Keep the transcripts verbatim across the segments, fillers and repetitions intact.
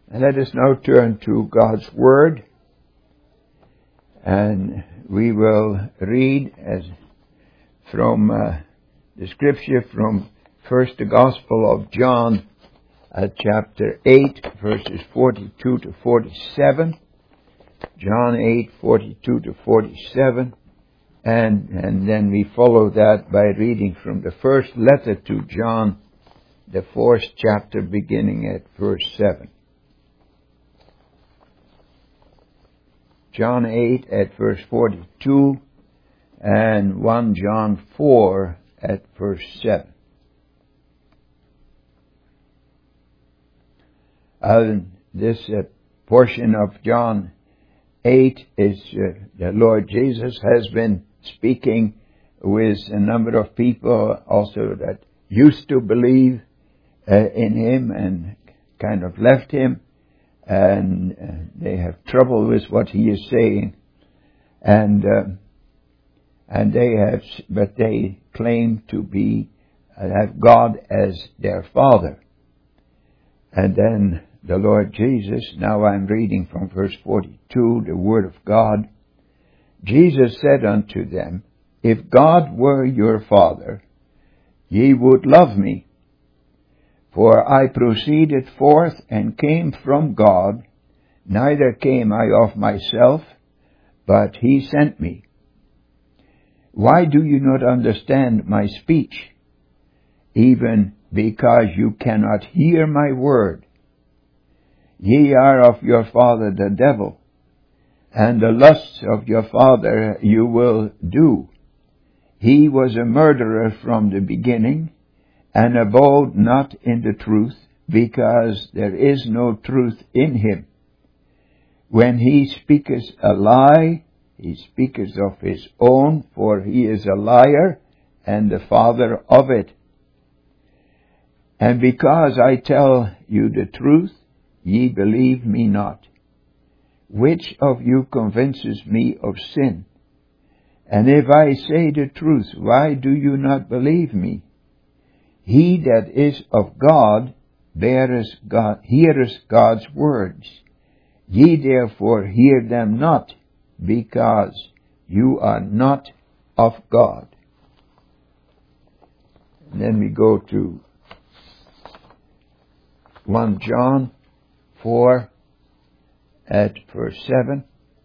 And let us now turn to God's Word, and we will read as from uh, the scripture from first the Gospel of John, uh, chapter eight, verses forty-two to forty-seven. John eight, forty-two to forty-seven. And, and then we follow that by reading from the first letter to John, the fourth chapter, beginning at verse seven. John eight at verse forty-two and First John four at verse seven. Uh, this uh, portion of John eight is uh, the Lord Jesus has been speaking with a number of people also that used to believe uh, in Him and kind of left Him. And uh, they have trouble with what He is saying, and uh, and they have, but they claim to be uh, have God as their Father. And then the Lord Jesus. Now I'm reading from verse forty-two, the Word of God. Jesus said unto them, If God were your Father, ye would love me. For I proceeded forth and came from God, neither came I of myself, but He sent me. Why do you not understand my speech? Even because you cannot hear my word. Ye are of your father the devil, and the lusts of your father you will do. He was a murderer from the beginning, and abode not in the truth, because there is no truth in him. When he speaketh a lie, he speaketh of his own, for he is a liar, and the father of it. And because I tell you the truth, ye believe me not. Which of you convinces me of sin? And if I say the truth, why do you not believe me? He that is of God beareth God, heareth God's words. Ye therefore hear them not, because you are not of God. And then we go to First John four at verse seven.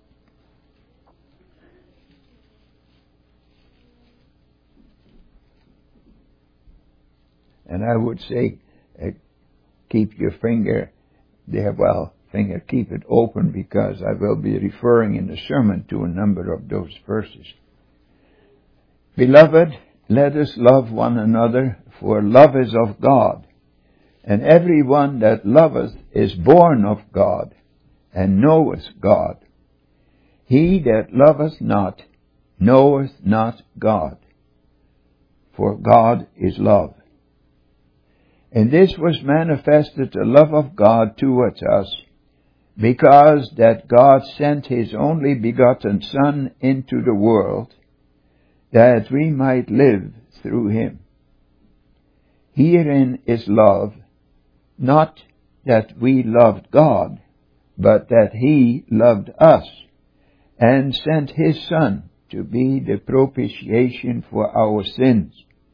And I would say, uh, keep your finger there, well, finger, keep it open, because I will be referring in the sermon to a number of those verses. Beloved, let us love one another, for love is of God. And every one that loveth is born of God, and knoweth God. He that loveth not, knoweth not God, for God is love. And this was manifested the love of God towards us, because that God sent His only begotten Son into the world, that we might live through Him. Herein is love, not that we loved God, but that He loved us, and sent His Son to be the propitiation for our sins.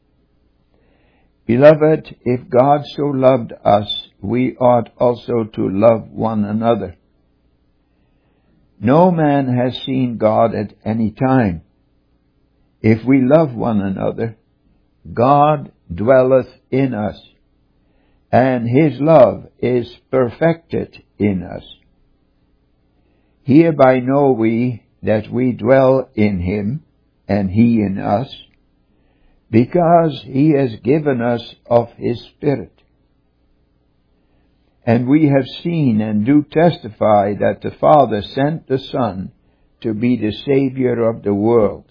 Beloved, if God so loved us, we ought also to love one another. No man has seen God at any time. If we love one another, God dwelleth in us, and His love is perfected in us. Hereby know we that we dwell in Him, and He in us, because He has given us of His Spirit. And we have seen and do testify that the Father sent the Son to be the Savior of the world.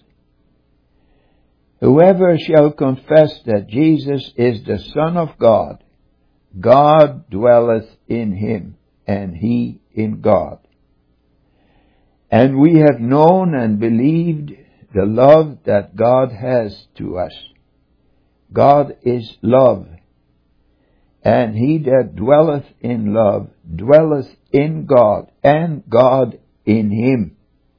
Whoever shall confess that Jesus is the Son of God, God dwelleth in Him, and He in God. And we have known and believed the love that God has to us. God is love. And he that dwelleth in love dwelleth in God, and God in him.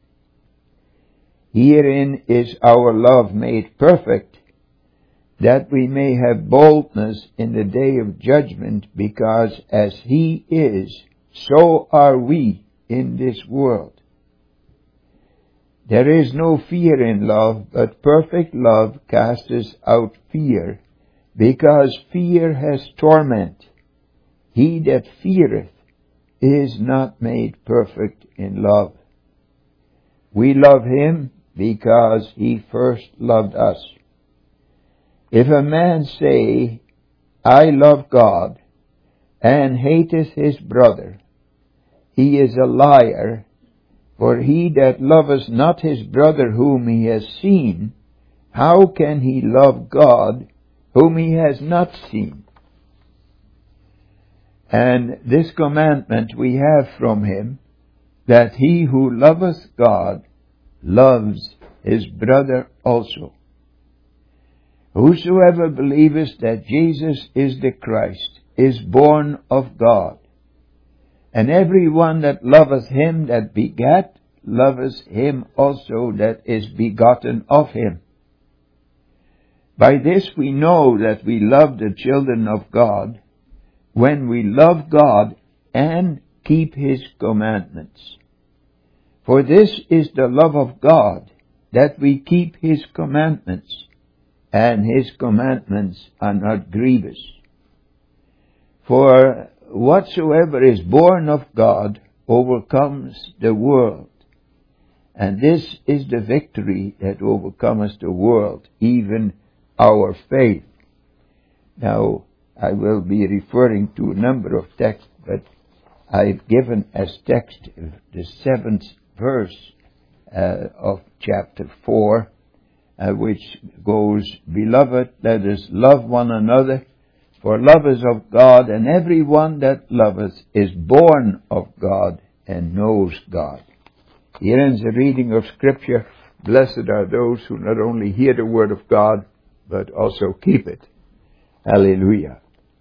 Herein is our love made perfect, that we may have boldness in the day of judgment, because as he is, so are we in this world. There is no fear in love, but perfect love casteth out fear, because fear has torment. He that feareth is not made perfect in love. We love him because he first loved us. If a man say, I love God, and hateth his brother, he is a liar, for he that loveth not his brother whom he has seen, how can he love God whom he has not seen? And this commandment we have from him, that he who loveth God loves his brother also. Whosoever believeth that Jesus is the Christ is born of God. And every one that loveth him that begat loveth him also that is begotten of him. By this we know that we love the children of God, when we love God and keep his commandments. For this is the love of God, that we keep his commandments, and his commandments are not grievous. For whatsoever is born of God overcomes the world. And this is the victory that overcometh the world, even our faith. Now, I will be referring to a number of texts, but I've given as text the seventh verse uh, of chapter four, uh, which goes, Beloved, let us love one another, for love is of God, and every one that loveth is born of God and knows God. Here ends the reading of Scripture. Blessed are those who not only hear the word of God, but also keep it. Hallelujah.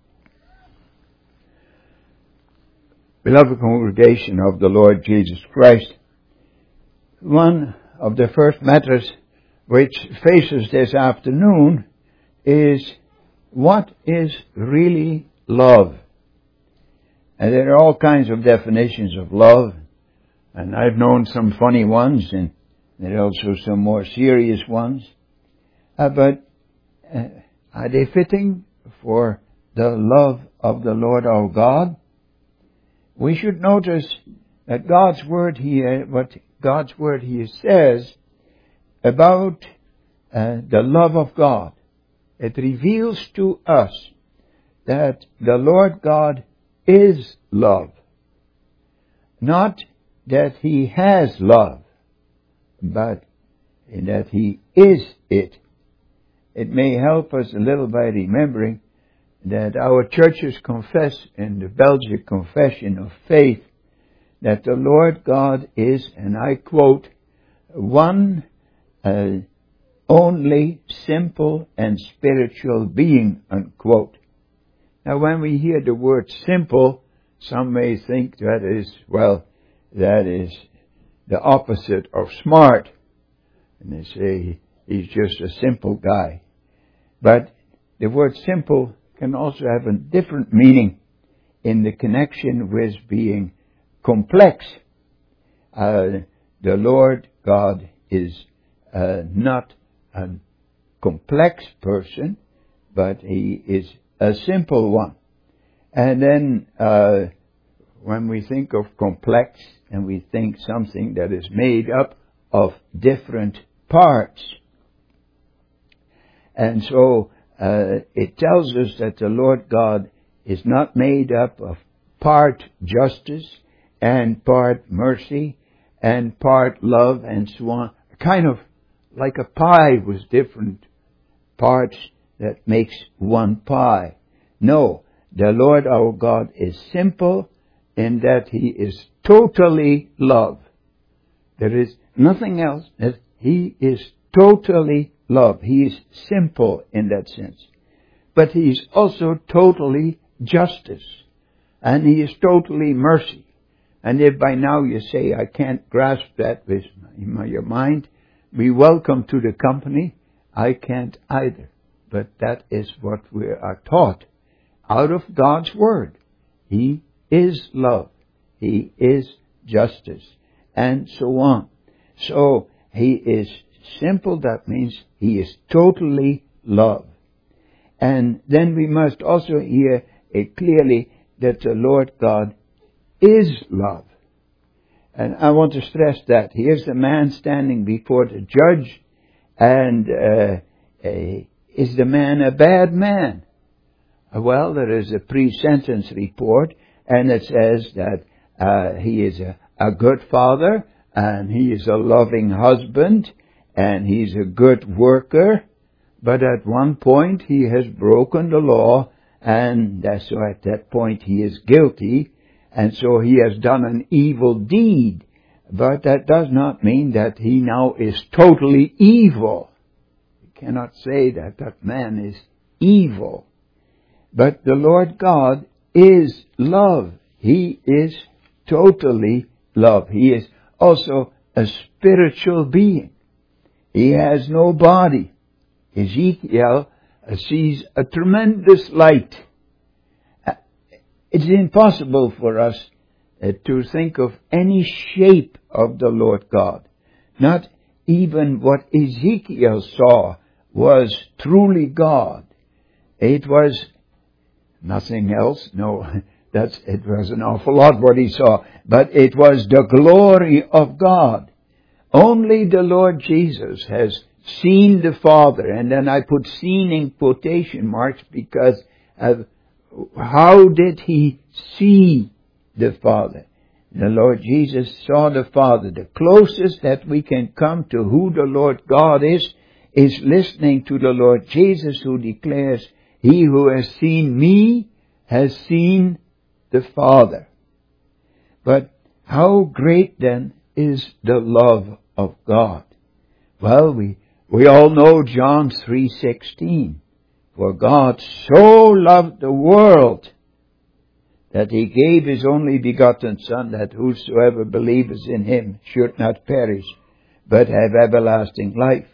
Beloved congregation of the Lord Jesus Christ, one of the first matters which faces this afternoon is, what is really love? And there are all kinds of definitions of love, and I've known some funny ones, and there are also some more serious ones. Uh, but uh, are they fitting for the love of the Lord our God? We should notice that God's word here, what God's word here says about uh, the love of God. It reveals to us that the Lord God is love. Not that he has love, but that he is it. It may help us a little by remembering that our churches confess in the Belgic Confession of Faith that the Lord God is, and I quote, one uh, only simple and spiritual being, unquote. Now when we hear the word simple, some may think that is, well, that is the opposite of smart. And they say he's just a simple guy. But the word simple can also have a different meaning in the connection with being complex. Uh, the Lord God is uh, not a complex person, but he is a simple one. And then uh, when we think of complex, and we think something that is made up of different parts. And so uh, it tells us that the Lord God is not made up of part justice and part mercy and part love and so on. Kind of like a pie with different parts that makes one pie. No, the Lord our God is simple in that he is totally love. There is nothing else. That he is totally love. He is simple in that sense. But he is also totally justice. And He is totally mercy. And if by now you say, I can't grasp that with my, your mind, be welcome to the company. I can't either. But that is what we are taught out of God's Word. He is love. He is justice. And so on. So, He is simple. That means He is totally love. And then we must also hear it clearly that the Lord God is love. And I want to stress that. Here's the man standing before the judge. And uh, uh, is the man a bad man? Well, there is a pre-sentence report. And it says that uh, he is a, a good father. And he is a loving husband. And he's a good worker. But at one point he has broken the law. And so at that point he is guilty. And so he has done an evil deed. But that does not mean that he now is totally evil. You cannot say that that man is evil. But the Lord God is love. He is totally love. He is also a spiritual being. He has no body. Ezekiel sees a tremendous light. It's impossible for us uh, to think of any shape of the Lord God. Not even what Ezekiel saw was truly God. It was nothing else. No, that's, it was an awful lot what he saw. But it was the glory of God. Only the Lord Jesus has seen the Father. And then I put seen in quotation marks because of how did he see the Father? The Lord Jesus saw the Father. The closest that we can come to who the Lord God is, is listening to the Lord Jesus, who declares, he who has seen me has seen the Father. But how great then is the love of God? Well, we, we all know John three sixteen. For God so loved the world that He gave His only begotten Son, that whosoever believeth in Him should not perish, but have everlasting life.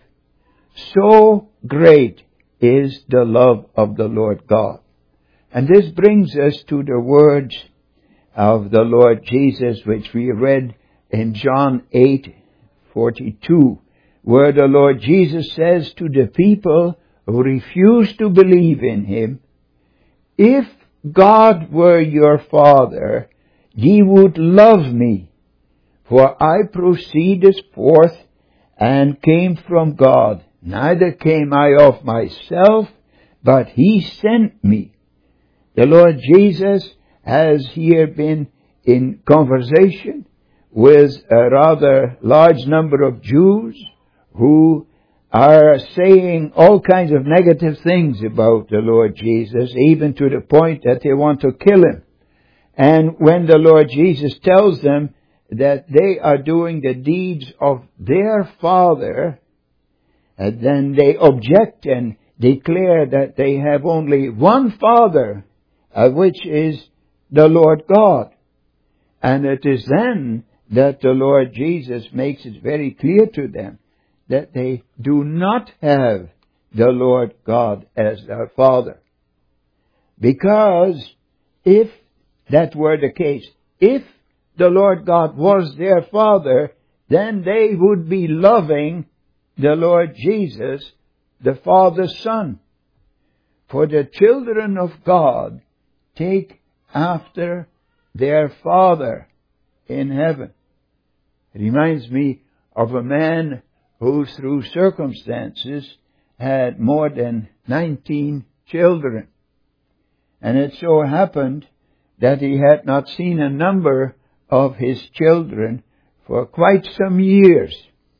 So great is the love of the Lord God. And this brings us to the words of the Lord Jesus, which we read in John eight forty-two, where the Lord Jesus says to the people who refuse to believe in Him, if God were your Father, ye would love me, for I proceeded forth and came from God. Neither came I of myself, but He sent me. The Lord Jesus has here been in conversation with a rather large number of Jews who are saying all kinds of negative things about the Lord Jesus, even to the point that they want to kill Him. And when the Lord Jesus tells them that they are doing the deeds of their Father, and then they object and declare that they have only one Father, uh, which is the Lord God. And it is then that the Lord Jesus makes it very clear to them that they do not have the Lord God as their Father. Because if that were the case, if the Lord God was their Father, then they would be loving the Lord Jesus, the Father's Son. For the children of God take after their Father in heaven. It reminds me of a man who through circumstances had more than nineteen children. And it so happened that he had not seen a number of his children for quite some years.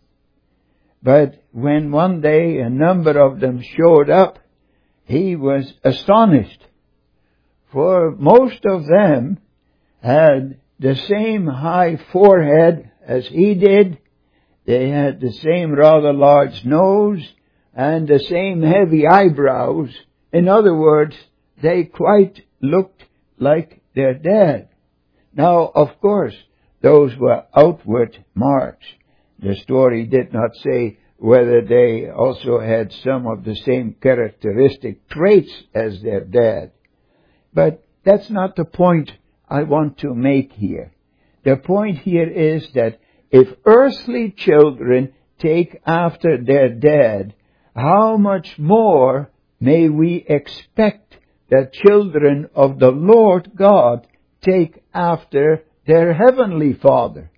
But when one day a number of them showed up, he was astonished. For most of them had the same high forehead as he did. They had the same rather large nose and the same heavy eyebrows. In other words, they quite looked like their dad. Now, of course, those were outward marks. The story did not say whether they also had some of the same characteristic traits as their dad. But that's not the point I want to make here. The point here is that if earthly children take after their dad, how much more may we expect that children of the Lord God take after their heavenly Father?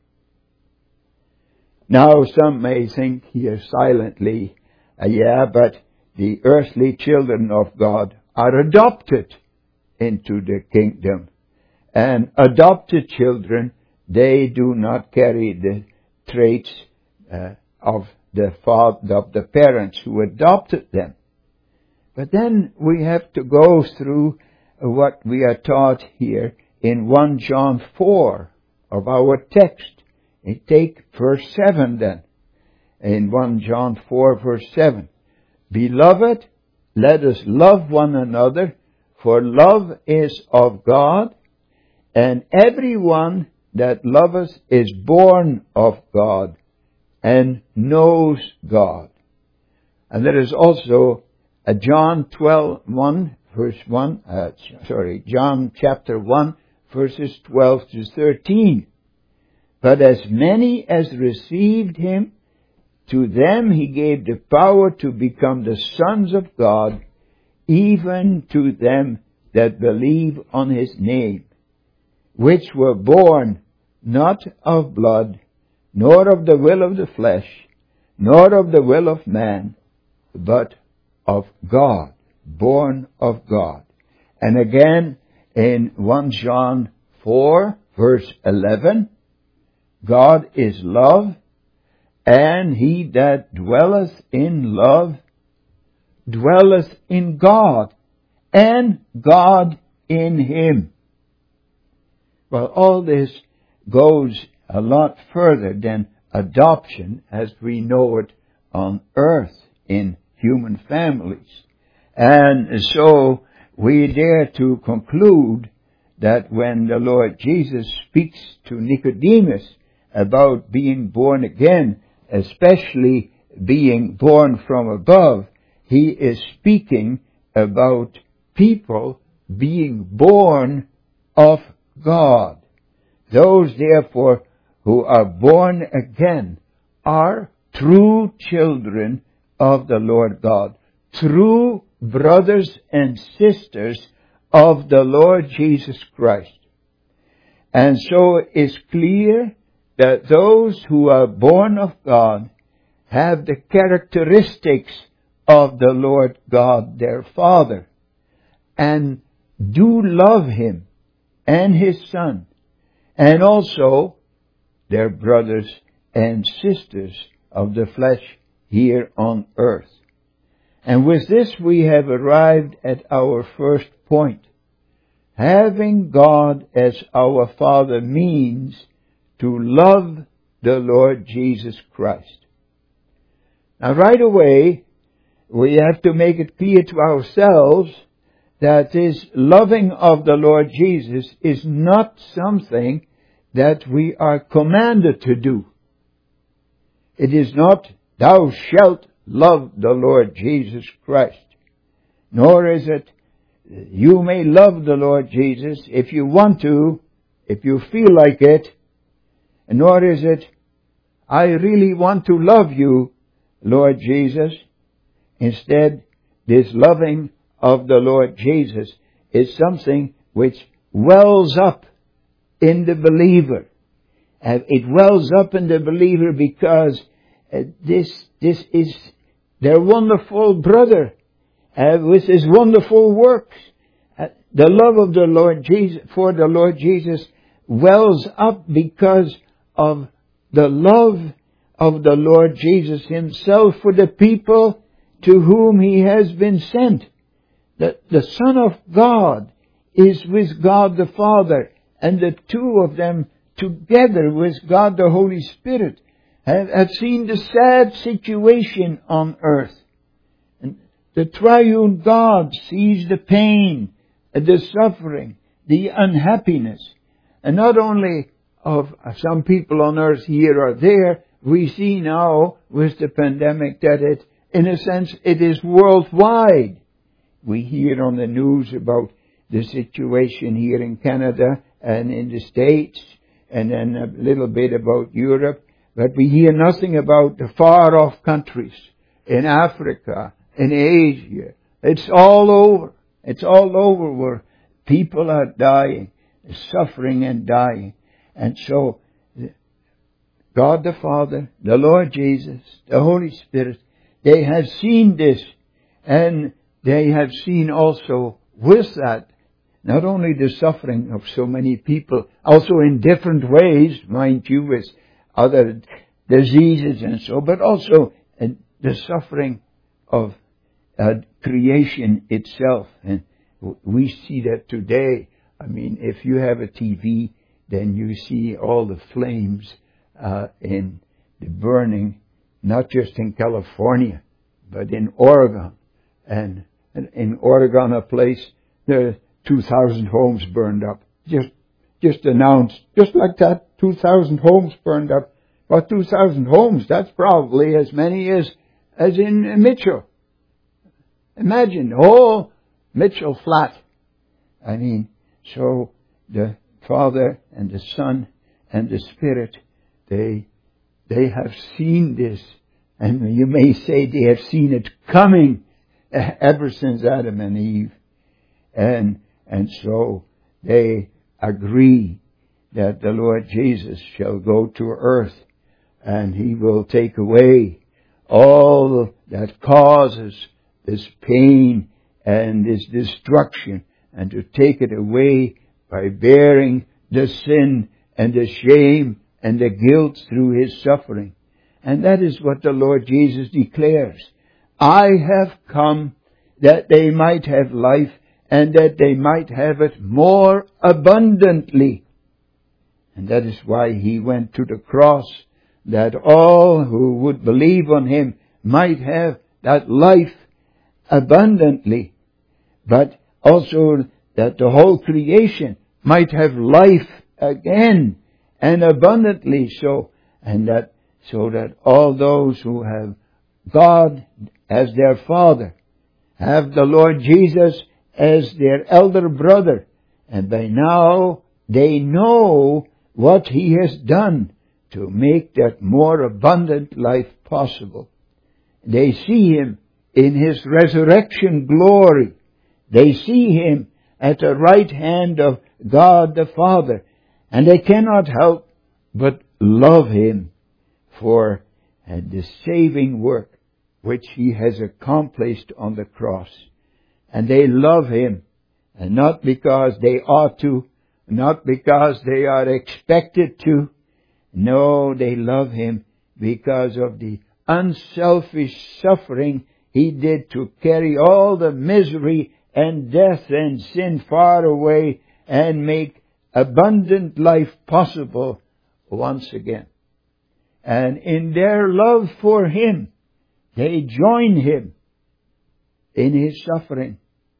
Now some may think here silently, uh, yeah, but the earthly children of God are adopted into the kingdom. And adopted children, they do not carry the traits uh, of the father, of the parents who adopted them. But then we have to go through what we are taught here in First John four of our text. And take verse seven then. In First John four verse seven. Beloved, let us love one another, for love is of God, and everyone that loveth is born of God and knows God. And there is also a John twelve one verse one, uh, sorry, John chapter one verses twelve to thirteen. But as many as received him, to them he gave the power to become the sons of God, even to them that believe on his name, which were born not of blood, nor of the will of the flesh, nor of the will of man, but of God, born of God. And again, in First John four, verse eleven, God is love, and he that dwelleth in love dwelleth in God, and God in him. Well, all this goes a lot further than adoption as we know it on earth in human families. And so we dare to conclude that when the Lord Jesus speaks to Nicodemus about being born again, especially being born from above, he is speaking about people being born of God. Those, therefore, who are born again are true children of the Lord God, true brothers and sisters of the Lord Jesus Christ. And so it's clear that those who are born of God have the characteristics of the Lord God, their Father, and do love him and his Son, and also their brothers and sisters of the flesh here on earth. And with this we have arrived at our first point. Having God as our Father means to love the Lord Jesus Christ. Now right away, we have to make it clear to ourselves that this loving of the Lord Jesus is not something that we are commanded to do. It is not, thou shalt love the Lord Jesus Christ. Nor is it, you may love the Lord Jesus if you want to, if you feel like it. Nor is it, I really want to love you, Lord Jesus. Instead, this loving of the Lord Jesus is something which wells up in the believer. Uh, it wells up in the believer because uh, this this is their wonderful brother uh, with his wonderful works. Uh, the love of the Lord Jesus for the Lord Jesus wells up because of the love of the Lord Jesus himself for the people to whom he has been sent. The, the Son of God is with God the Father, and the two of them together with God the Holy Spirit have, have seen the sad situation on earth. And the triune God sees the pain the suffering, the unhappiness, and not only of some people on earth here or there. We see now with the pandemic that it, in a sense, it is worldwide. We hear on the news about the situation here in Canada and in the States, and then a little bit about Europe, but we hear nothing about the far-off countries in Africa, in Asia. It's all over. It's all over where people are dying, suffering and dying. And so, God the Father, the Lord Jesus, the Holy Spirit, they have seen this, and they have seen also with that not only the suffering of so many people, also in different ways, mind you, with other diseases and so, but also uh, the suffering of uh, creation itself. And we see that today. I mean, if you have a T V, then you see all the flames uh, in the burning, not just in California, but in Oregon. And, and in Oregon, a place, there are two thousand homes burned up. Just, just announced, just like that, two thousand homes burned up. Well, two thousand homes, that's probably as many as, as in Mitchell. Imagine, oh, Mitchell flat. I mean, so the Father and the Son and the Spirit, they, they have seen this. And you may say they have seen it coming ever since Adam and Eve. And, and so they agree that the Lord Jesus shall go to earth and He will take away all that causes this pain and this destruction, and to take it away by bearing the sin and the shame and the guilt through His suffering. And that is what the Lord Jesus declares. I have come that they might have life, and that they might have it more abundantly. And that is why He went to the cross, that all who would believe on Him might have that life abundantly, but also that the whole creation might have life again and abundantly so, and that so that all those who have God as their Father, have the Lord Jesus as their elder brother, and by now they know what He has done to make that more abundant life possible. They see Him in His resurrection glory. They see Him at the right hand of God the Father, and they cannot help but love Him for uh, the saving work which He has accomplished on the cross. And they love Him, and not because they ought to, not because they are expected to. No, they love Him because of the unselfish suffering He did to carry all the misery and death and sin far away and make abundant life possible once again. And in their love for Him, they join Him in His suffering.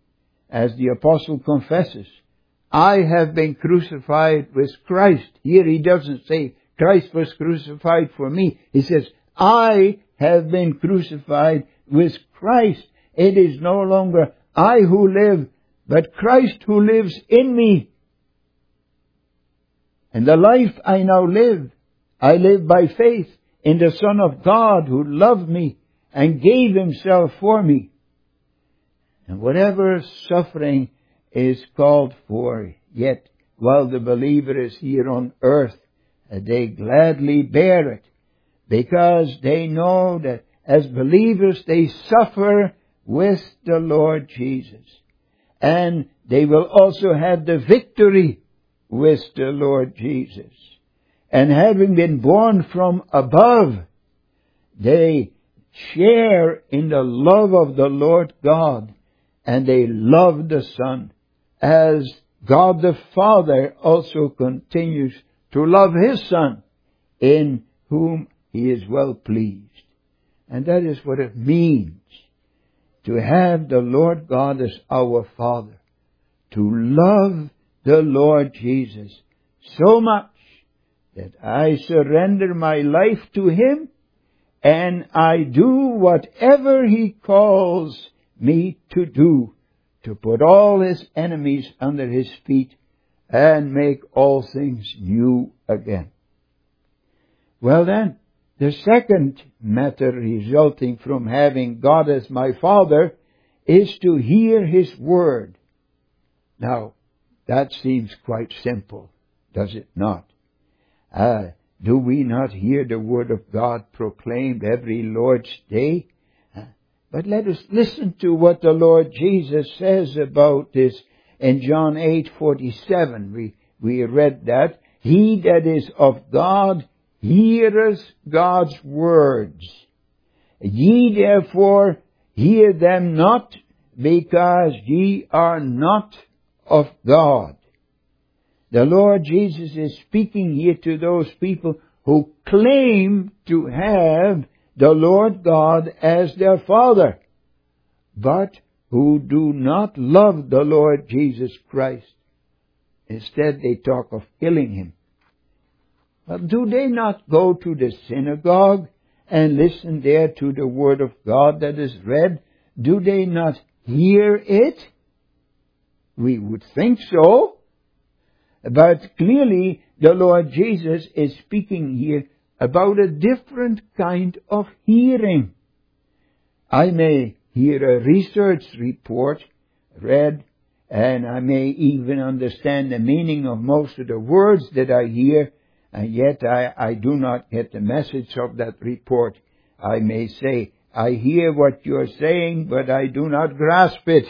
As the apostle confesses, I have been crucified with Christ. Here he doesn't say Christ was crucified for me. He says, I have been crucified with Christ. It is no longer I who live, but Christ who lives in me. And the life I now live, I live by faith in the Son of God who loved me and gave Himself for me. And whatever suffering is called for, yet while the believer is here on earth, they gladly bear it, because they know that as believers they suffer with the Lord Jesus. And they will also have the victory with the Lord Jesus. And having been born from above, they share in the love of the Lord God, and they love the Son, as God the Father also continues to love His Son, in whom He is well pleased. And that is what it means to have the Lord God as our Father, to love the Lord Jesus so much that I surrender my life to Him and I do whatever He calls me to do, to put all His enemies under His feet and make all things new again. Well then, the second matter resulting from having God as my Father is to hear His Word. Now, that seems quite simple, does it not? Uh, do we not hear the Word of God proclaimed every Lord's Day? Uh, but let us listen to what the Lord Jesus says about this in John eight forty-seven. We, we read that. He that is of God heareth God's words. Ye therefore hear them not, because ye are not of God. The Lord Jesus is speaking here to those people who claim to have the Lord God as their Father, but who do not love the Lord Jesus Christ. Instead, they talk of killing Him. But do they not go to the synagogue and listen there to the Word of God that is read? Do they not hear it? We would think so. But clearly, the Lord Jesus is speaking here about a different kind of hearing. I may hear a research report read, and I may even understand the meaning of most of the words that I hear, and yet I, I do not get the message of that report. I may say, I hear what you're saying, but I do not grasp it.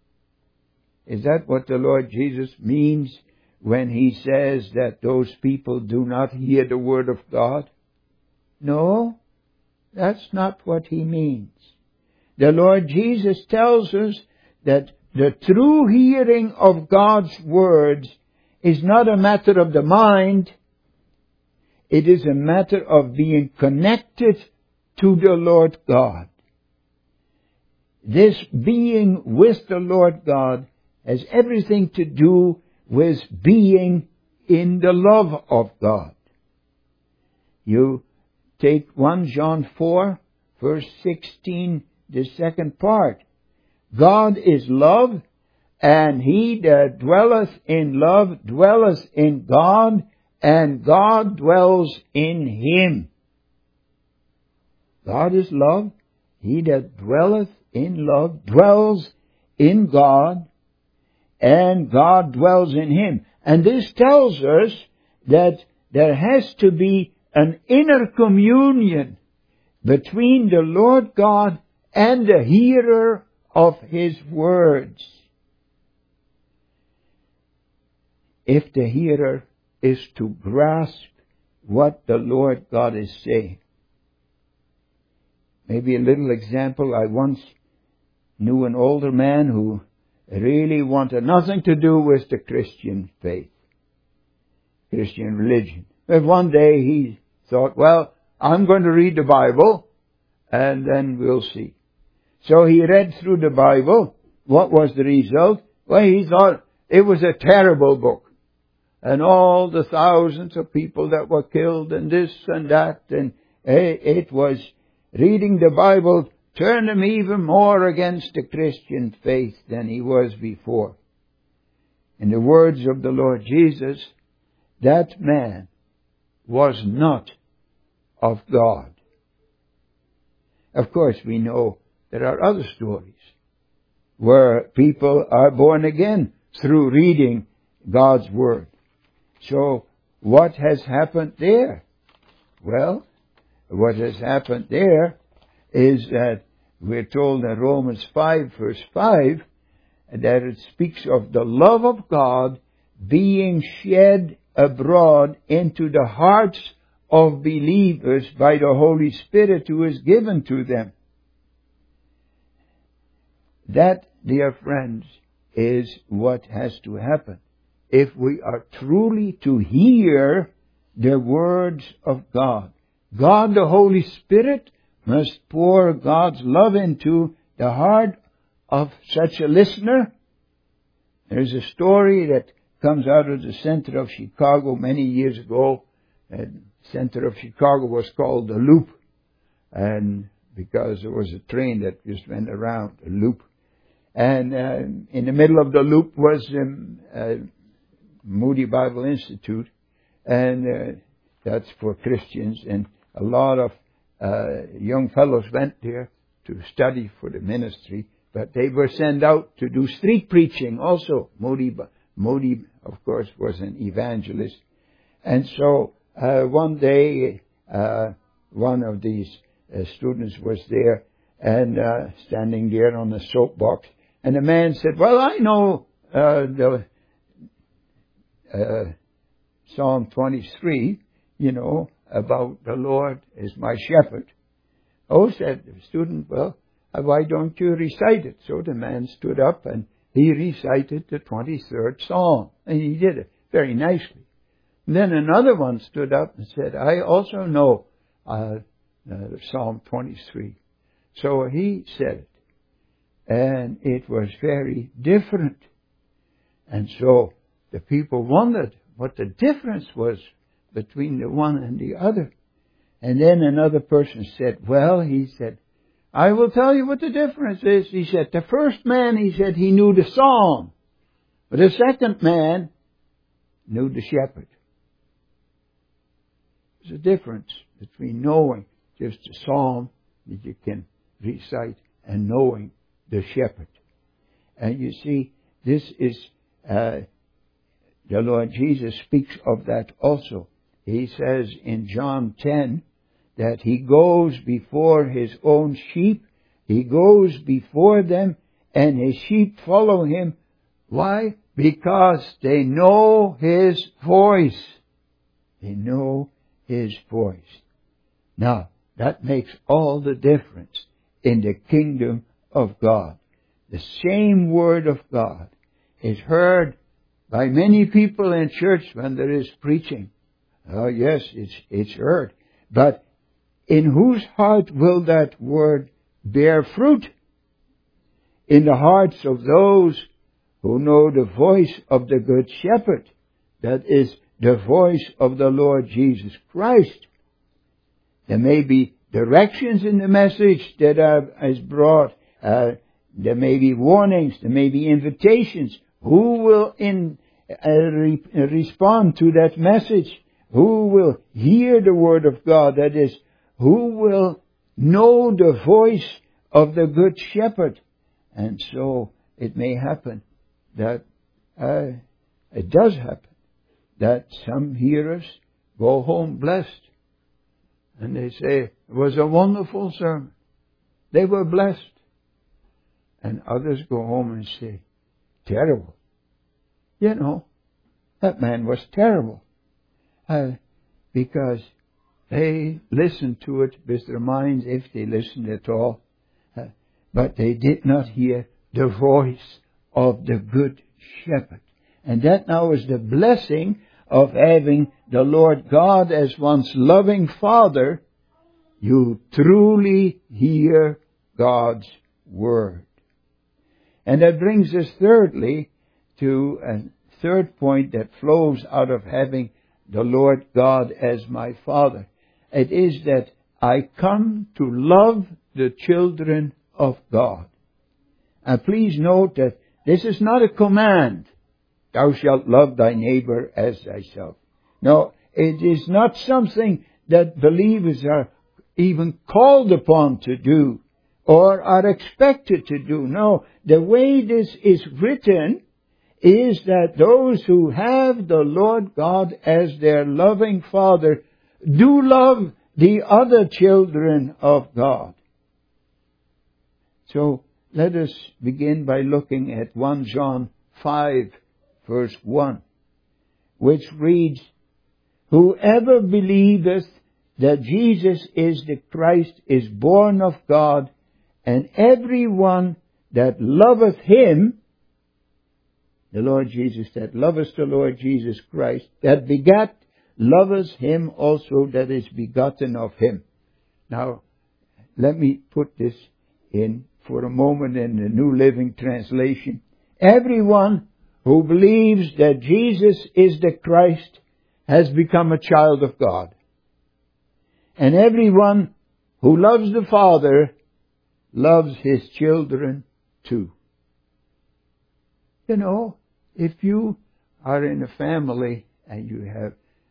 Is that what the Lord Jesus means when He says that those people do not hear the Word of God? No, that's not what He means. The Lord Jesus tells us that the true hearing of God's words is not a matter of the mind. It is a matter of being connected to the Lord God. This being with the Lord God has everything to do with being in the love of God. You take First John four, verse sixteen, the second part. God is love, and he that dwelleth in love dwelleth in God, and God dwells in him. God is love. He that dwelleth in love dwells in God, and God dwells in him. And this tells us that there has to be an inner communion between the Lord God and the hearer of His words. If the hearer is to grasp what the Lord God is saying. Maybe a little example. I once knew an older man who really wanted nothing to do with the Christian faith, Christian religion. But one day he thought, well, I'm going to read the Bible, and then we'll see. So he read through the Bible. What was the result? Well, he thought it was a terrible book. And all the thousands of people that were killed and this and that. And it was, reading the Bible turned him even more against the Christian faith than he was before. In the words of the Lord Jesus, that man was not of God. Of course, we know there are other stories where people are born again through reading God's Word. So, what has happened there? Well, what has happened there is that we're told in Romans five, verse five, that it speaks of the love of God being shed abroad into the hearts of believers by the Holy Spirit who is given to them. That, dear friends, is what has to happen if we are truly to hear the words of God. God, the Holy Spirit, must pour God's love into the heart of such a listener, There's a story that comes out of the center of Chicago many years ago. And the center of Chicago was called the Loop. And because there was a train that just went around the Loop. And uh, in the middle of the Loop was um, uh, Moody Bible Institute. And uh, that's for Christians. And a lot of uh, young fellows went there to study for the ministry. But they were sent out to do street preaching also. Moody, Moody, of course, was an evangelist. And so uh, one day, uh, one of these uh, students was there and uh, standing there on the soapbox. And the man said, well, I know uh, the uh, Psalm twenty-three, you know, about the Lord is my shepherd. Oh, said the student, well, why don't you recite it? So the man stood up and he recited the twenty-third Psalm. And he did it very nicely. And then another one stood up and said, I also know uh, uh, Psalm twenty-three. So he said it. And it was very different. And so the people wondered what the difference was between the one and the other. And then another person said, well, he said, I will tell you what the difference is. He said, the first man, he said, he knew the psalm. But the second man knew the shepherd. There's a difference between knowing just the psalm that you can recite and knowing the shepherd. And you see, this is, uh, the Lord Jesus speaks of that also. He says in John ten, that he goes before his own sheep. He goes before them and his sheep follow him. Why? Because they know his voice. They know his voice. Now, that makes all the difference in the kingdom of God. The same word of God is heard by many people in church when there is preaching. Oh yes, it's, it's heard. But in whose heart will that word bear fruit? In the hearts of those who know the voice of the Good Shepherd. That is the voice of the Lord Jesus Christ. There may be directions in the message that are, is brought. Uh, there may be warnings. There may be invitations. Who will in, uh, re- respond to that message? Who will hear the word of God? That is, who will know the voice of the Good Shepherd? And so it may happen that, uh, it does happen, that some hearers go home blessed. And they say, it was a wonderful sermon. They were blessed. And others go home and say, terrible. You know, that man was terrible. Uh, because they listened to it with their minds, if they listened at all. Uh, but they did not hear the voice of the Good Shepherd. And that now is the blessing of having the Lord God as one's loving Father. You truly hear God's Word. And that brings us thirdly to a third point that flows out of having the Lord God as my Father. It is that I come to love the children of God. And please note that this is not a command. Thou shalt love thy neighbor as thyself. No, it is not something that believers are even called upon to do or are expected to do. No, the way this is written is that those who have the Lord God as their loving Father do love the other children of God. So let us begin by looking at First John five, verse one, which reads, Whoever believeth that Jesus is the Christ is born of God, and every one that loveth him, the Lord Jesus, that loveth the Lord Jesus Christ, that begat, loveth him also that is begotten of him. Now, let me put this in for a moment in the New Living Translation. Everyone who believes that Jesus is the Christ has become a child of God. And everyone who loves the Father loves his children too. You know, if you are in a family and you have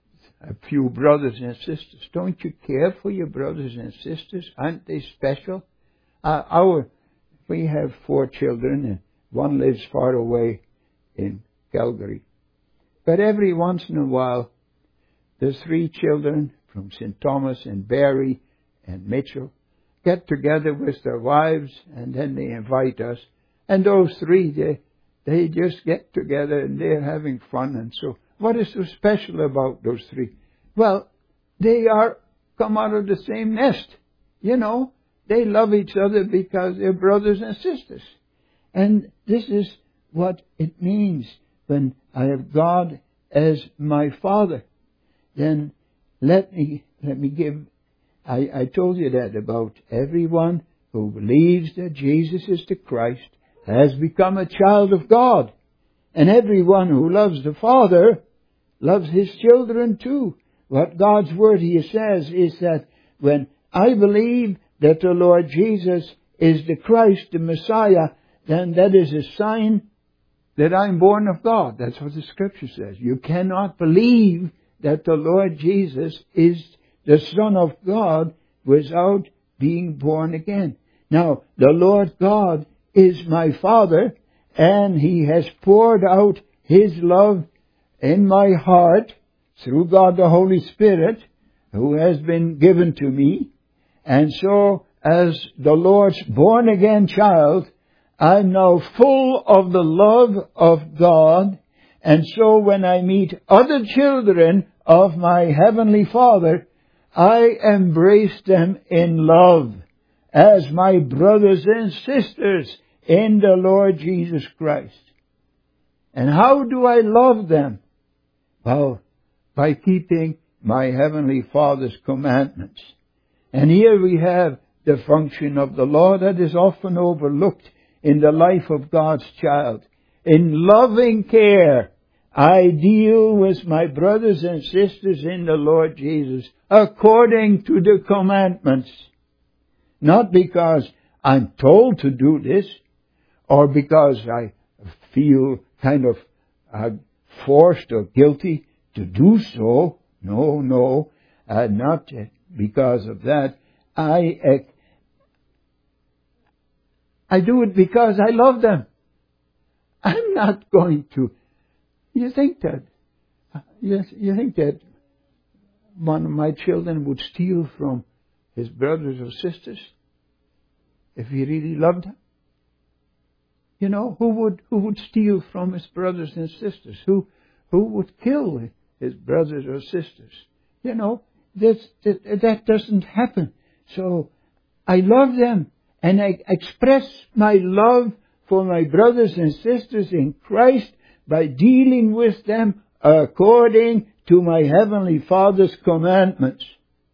a few brothers and sisters, don't you care for your brothers and sisters? Aren't they special? Uh, our, we have four children and one lives far away in Calgary. But every once in a while, the three children from Saint Thomas and Barry and Mitchell get together with their wives, and then they invite us. And those three, they, they just get together and they're having fun. And so, what is so special about those three? Well, they are come out of the same nest. You know, they love each other because they're brothers and sisters. And this is what it means when I have God as my Father. Then let me, let me give, I, I told you that about everyone who believes that Jesus is the Christ has become a child of God. And everyone who loves the Father loves his children too. What God's Word here says is that when I believe that the Lord Jesus is the Christ, the Messiah, then that is a sign that I'm born of God. That's what the Scripture says. You cannot believe that the Lord Jesus is the Son of God without being born again. Now, the Lord God is my Father, and He has poured out His love in my heart through God the Holy Spirit, who has been given to me. And so, as the Lord's born-again child, I'm now full of the love of God. And so when I meet other children of my Heavenly Father, I embrace them in love as my brothers and sisters in the Lord Jesus Christ. And how do I love them? Well, by keeping my Heavenly Father's commandments. And here we have the function of the law that is often overlooked in the life of God's child. In loving care, I deal with my brothers and sisters in the Lord Jesus according to the commandments. Not because I'm told to do this, or because I feel kind of uh, forced or guilty to do so. No, no, uh, not because of that. I uh, I do it because I love them. I'm not going to. You think that? Yes, you think that one of my children would steal from his brothers or sisters if he really loved them? You know, who would who would steal from his brothers and sisters? Who who would kill his brothers or sisters? You know, this, that that doesn't happen. So I love them, and I express my love for my brothers and sisters in Christ by dealing with them according to my Heavenly Father's commandments.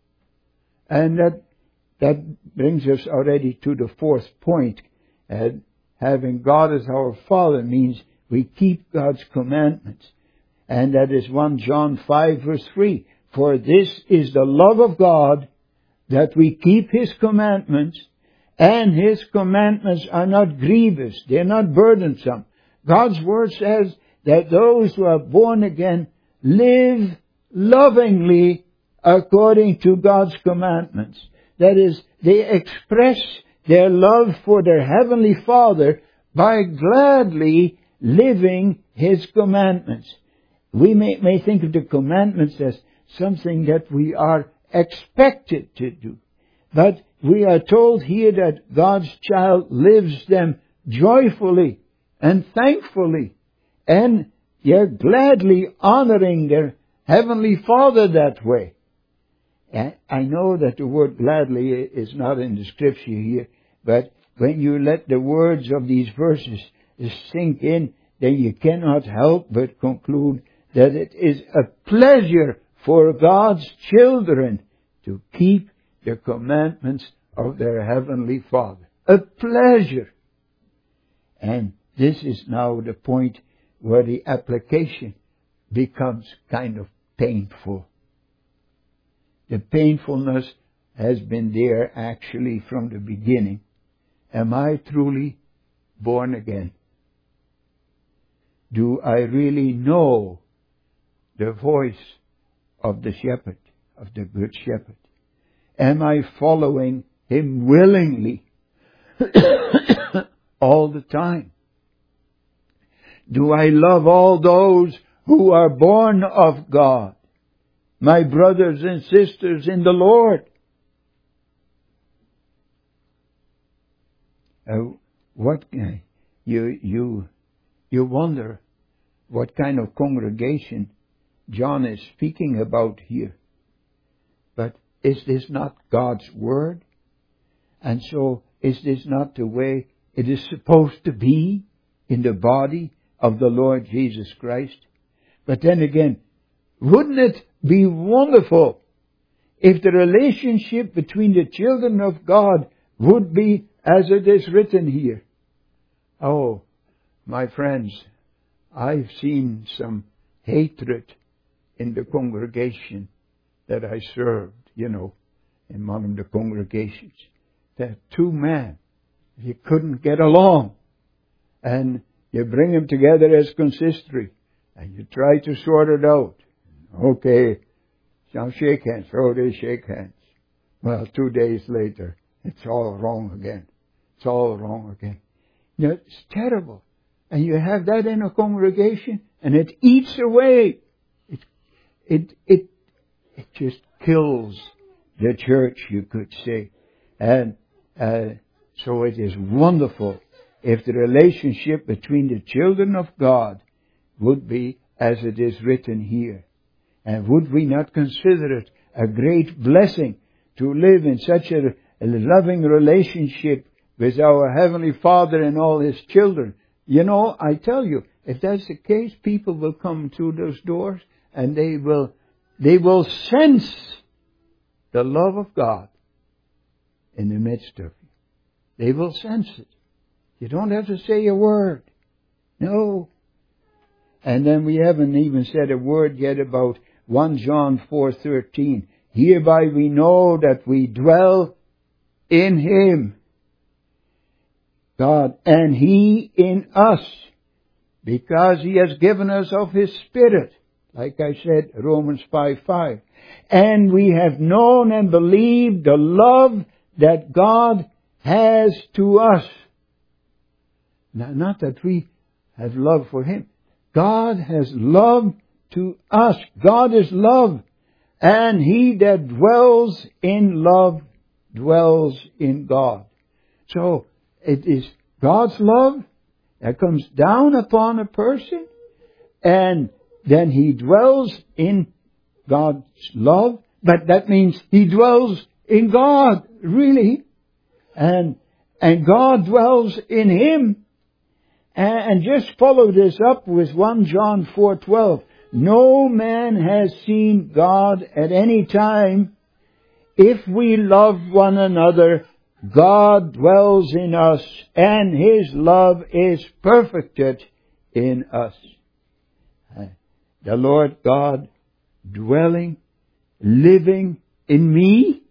And that that brings us already to the fourth point. And having God as our Father means we keep God's commandments. And that is First John five verse three. For this is the love of God, that we keep His commandments, and His commandments are not grievous, they're not burdensome. God's Word says that those who are born again live lovingly according to God's commandments. That is, they express their love for their Heavenly Father by gladly living His commandments. We may, may think of the commandments as something that we are expected to do. But we are told here that God's child lives them joyfully and thankfully, and they're gladly honoring their Heavenly Father that way. And I know that the word gladly is not in the Scripture here, but when you let the words of these verses sink in, then you cannot help but conclude that it is a pleasure for God's children to keep the commandments of their Heavenly Father. A pleasure. And this is now the point where the application becomes kind of painful. The painfulness has been there actually from the beginning. Am I truly born again? Do I really know the voice of the shepherd, of the good shepherd? Am I following him willingly all the time? Do I love all those who are born of God, my brothers and sisters in the Lord? Uh, what uh, you you you wonder what kind of congregation John is speaking about here. But is this not God's Word? And so is this not the way it is supposed to be in the body of the Lord Jesus Christ? But then again, wouldn't it be wonderful if the relationship between the children of God would be as it is written here? Oh, my friends, I've seen some hatred in the congregation that I served, you know, in one of the congregations. That two men, you couldn't get along. And you bring them together as consistory. And you try to sort it out. Okay, now shake hands. Oh, they shake hands. Well, two days later, it's all wrong again. It's all wrong again. You know, it's terrible. And you have that in a congregation, and it eats away. It, it, it, it just kills the church, you could say. And uh, so it is wonderful if the relationship between the children of God would be as it is written here. And would we not consider it a great blessing to live in such a, a loving relationship with our Heavenly Father and all His children? You know, I tell you, if that's the case, people will come through those doors and they will, they will sense the love of God in the midst of you. They will sense it. You don't have to say a word. No. And then we haven't even said a word yet about First John four thirteen. Hereby we know that we dwell in Him, God, and He in us, because He has given us of His Spirit. Like I said, Romans five five. And we have known and believed the love that God has to us. Now, not that we have love for Him. God has love to us. God is love. And he that dwells in love dwells in God. So, it is God's love that comes down upon a person, and then he dwells in God's love, but that means he dwells in God, really. And, and God dwells in him. And just follow this up with First John four twelve. No man has seen God at any time. If we love one another, God dwells in us, and His love is perfected in us. The Lord God dwelling, living in me.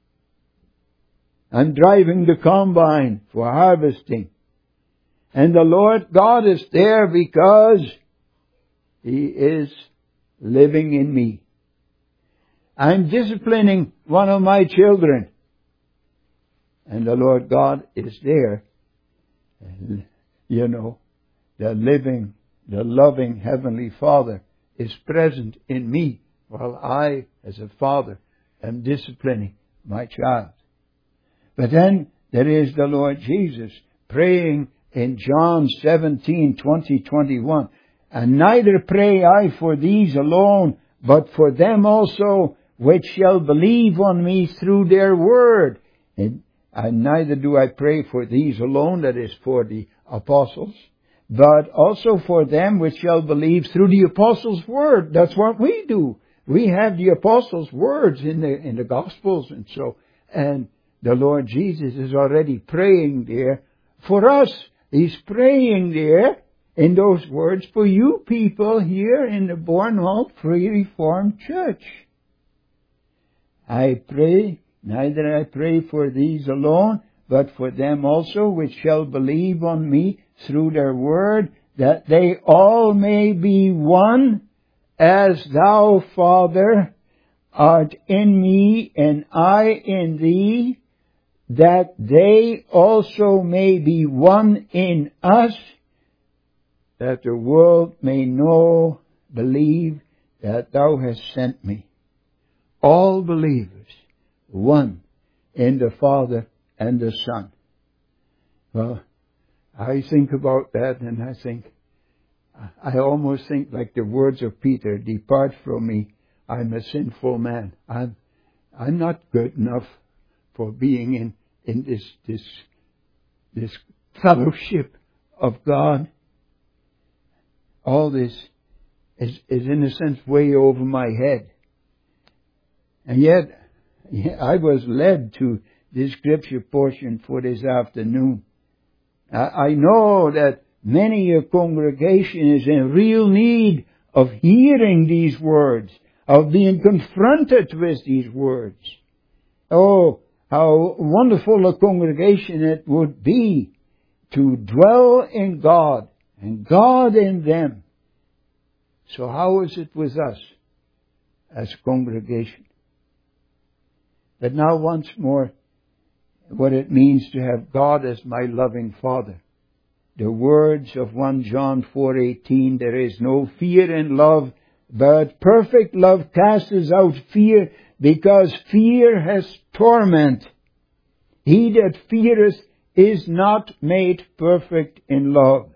I'm driving the combine for harvesting. And the Lord God is there because He is living in me. I'm disciplining one of my children. And the Lord God is there. And, you know, the living, the loving Heavenly Father is present in me while I, as a father, am disciplining my child. But then there is the Lord Jesus praying in John seventeen twenty to twenty-one. And neither pray I for these alone, but for them also which shall believe on me through their word. And, and neither do I pray for these alone, that is for the apostles, but also for them which shall believe through the apostles' word. That's what we do. We have the apostles' words in the in the Gospels and so. And the Lord Jesus is already praying there for us. He's praying there in those words for you people here in the Bournemouth Free Reformed Church. I pray, neither I pray for these alone, but for them also which shall believe on me through their word, that they all may be one, as thou, Father, art in me, and I in thee, that they also may be one in us, that the world may know, believe, that thou hast sent me. All believers, one in the Father and the Son. Well, I think about that and I think, I almost think like the words of Peter, depart from me, I'm a sinful man. I'm, I'm not good enough for being in, in this, this, this fellowship of God. All this is, is in a sense way over my head. And yet, I was led to this scripture portion for this afternoon. I, I know that many a congregation is in real need of hearing these words, of being confronted with these words. Oh, how wonderful a congregation it would be to dwell in God and God in them. So how is it with us as a congregation? But now once more, what it means to have God as my loving Father. The words of First John four eighteen, there is no fear in love, but perfect love casts out fear, because fear has torment. He that feareth is not made perfect in love.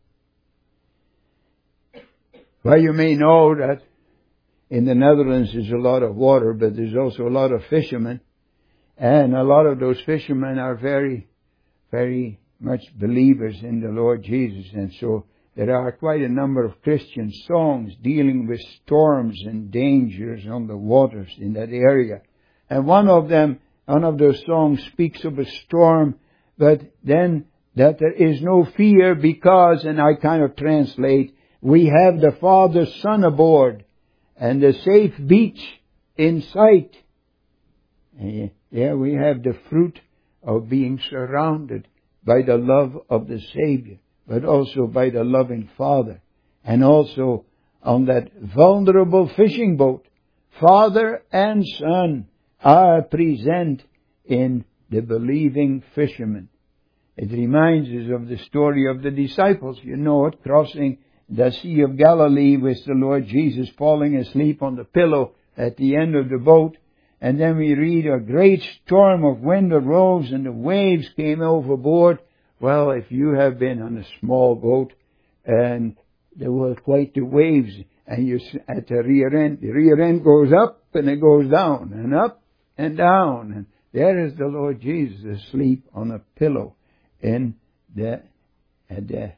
Well, you may know that in the Netherlands there's a lot of water, but there's also a lot of fishermen. And a lot of those fishermen are very, very much believers in the Lord Jesus. And so there are quite a number of Christian songs dealing with storms and dangers on the waters in that area. And one of them, one of those songs speaks of a storm, but then that there is no fear because, and I kind of translate, we have the Father's Son aboard and the safe beach in sight. And yeah, we have the fruit of being surrounded by the love of the Savior, but also by the loving Father. And also on that vulnerable fishing boat, Father and Son are present in the believing fishermen. It reminds us of the story of the disciples. You know it, crossing the Sea of Galilee with the Lord Jesus falling asleep on the pillow at the end of the boat. And then we read a great storm of wind arose and the waves came overboard. Well, if you have been on a small boat and there were quite the waves and you at the rear end, the rear end goes up and it goes down and up and down. And there is the Lord Jesus asleep on a pillow in the, at the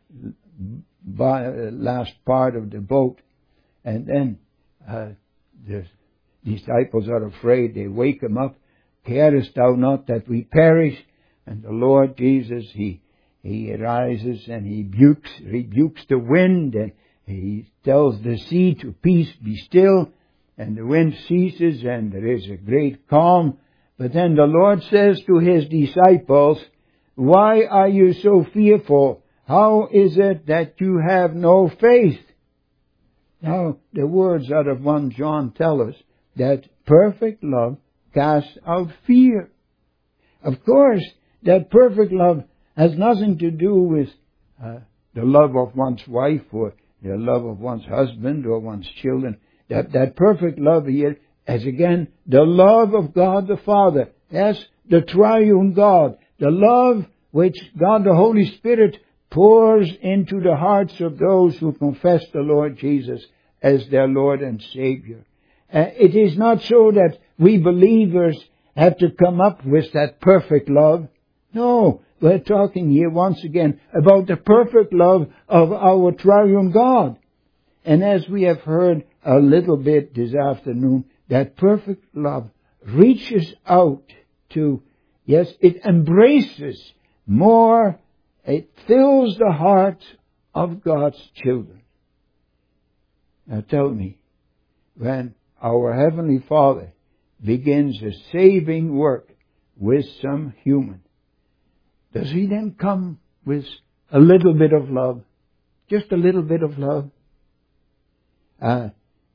last part of the boat. And then uh, the disciples are afraid. They wake him up. Carest thou not that we perish? And the Lord Jesus, He He arises and He rebukes, rebukes the wind, and He tells the sea to peace, be still, and the wind ceases and there is a great calm. But then the Lord says to His disciples, why are you so fearful? How is it that you have no faith? Now, the words out of First John tell us that perfect love casts out fear. Of course, that perfect love has nothing to do with uh, the love of one's wife or the love of one's husband or one's children. That, that perfect love here is again the love of God the Father. Yes, the triune God. The love which God the Holy Spirit pours into the hearts of those who confess the Lord Jesus as their Lord and Savior. Uh, it is not so that we believers have to come up with that perfect love. No, we're talking here once again about the perfect love of our triune God. And as we have heard a little bit this afternoon, that perfect love reaches out to, yes, it embraces more, it fills the heart of God's children. Now tell me, when our Heavenly Father begins a saving work with some human, does He then come with a little bit of love? Just a little bit of love? Uh,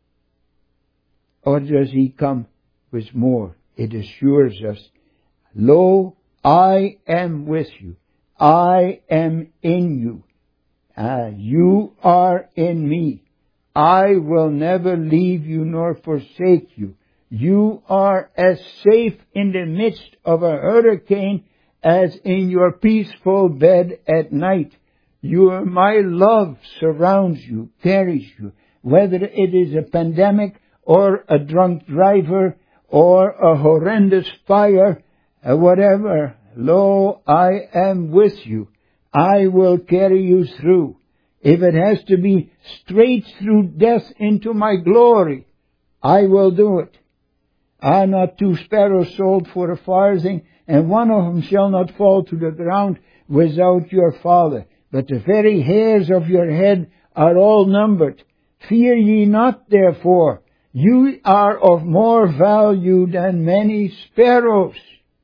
or does He come with more? It assures us, lo, I am with you. I am in you. Uh, you are in me. I will never leave you nor forsake you. You are as safe in the midst of a hurricane as in your peaceful bed at night. Your, my love surrounds you, carries you, whether it is a pandemic or a drunk driver or a horrendous fire, uh, whatever. Lo, I am with you. I will carry you through. If it has to be straight through death into my glory, I will do it. Are not two sparrows sold for a farthing, and one of them shall not fall to the ground without your Father? But the very hairs of your head are all numbered. Fear ye not, therefore. You are of more value than many sparrows.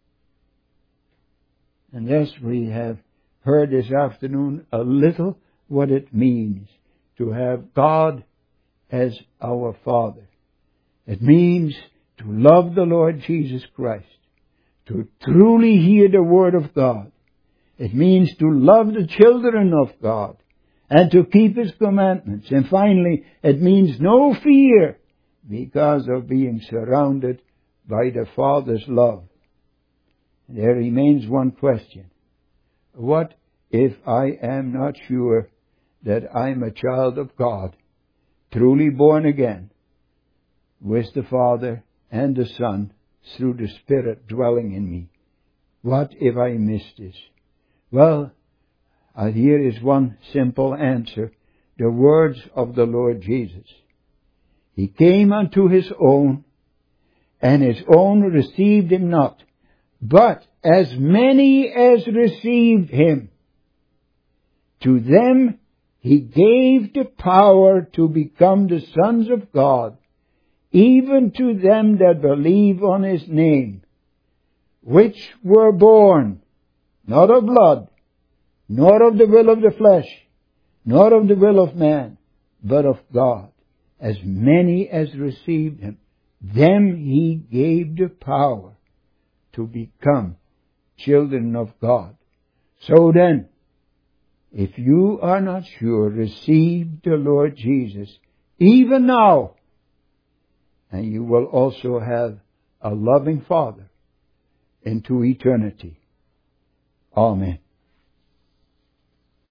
And thus we have heard this afternoon a little what it means to have God as our Father. It means to love the Lord Jesus Christ, to truly hear the Word of God. It means to love the children of God and to keep His commandments. And finally, it means no fear because of being surrounded by the Father's love. There remains one question. What if I am not sure that I'm a child of God, truly born again, with the Father and the Son through the Spirit dwelling in me? What if I miss this? Well, uh, here is one simple answer. The words of the Lord Jesus. He came unto His own, and His own received Him not. But as many as received Him, to them He gave the power to become the sons of God, even to them that believe on His name, which were born not of blood, nor of the will of the flesh, nor of the will of man, but of God. As many as received Him, them He gave the power to become children of God. So then, if you are not sure, receive the Lord Jesus even now, and you will also have a loving Father into eternity. Amen.